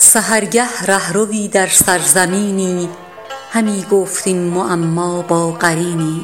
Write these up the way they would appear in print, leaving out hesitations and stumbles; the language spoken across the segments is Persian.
سحرگه رهروی در سرزمینی، همی گفت این معما با قرینی.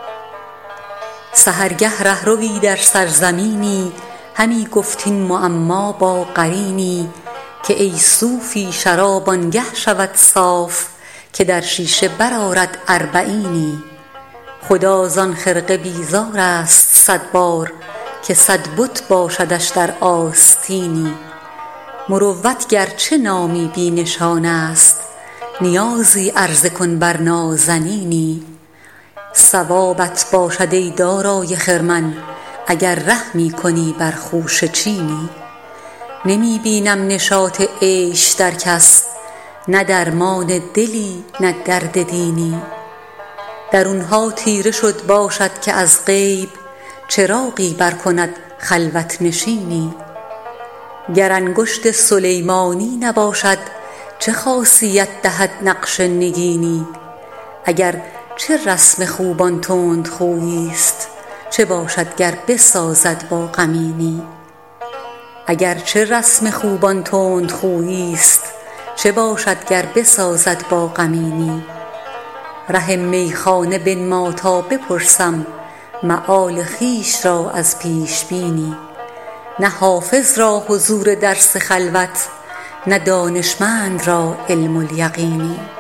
سحرگه رهروی در سرزمینی، همی گفت این معما با قرینی. که ای صوفی شراب آنگه شود صاف، که در شیشه برآرد اربعینی. خدا زان خرقه بیزار است صد بار، که صد بت باشدش در آستینی. مروت گرچه نامی بی نشان است، نیازی عرضه کن بر نازنینی. صوابت باشد ای دارای خرمن، اگر رحمی کنی بر خوشه چینی. نمی بینم نشاط عیش در کس، نه درمان دلی نه درد دینی. درونها تیره شد باشد که از غیب، چراغی بر کند خلوت نشینی. گر انگشت سلیمانی نباشد، چه خاصیت دهد نقش نگینی. اگر چه رسم خوبان تندخویی است، چه باشد گر بسازد با غمینی. اگر چه رسم خوبان تندخویی است، چه باشد گر بسازد با غمینی. ره میخانه بنما تا بپرسم، مآل خویش را از پیش بینی. نه حافظ را حضور درس خلوت، نه دانشمند را علم الیقینی.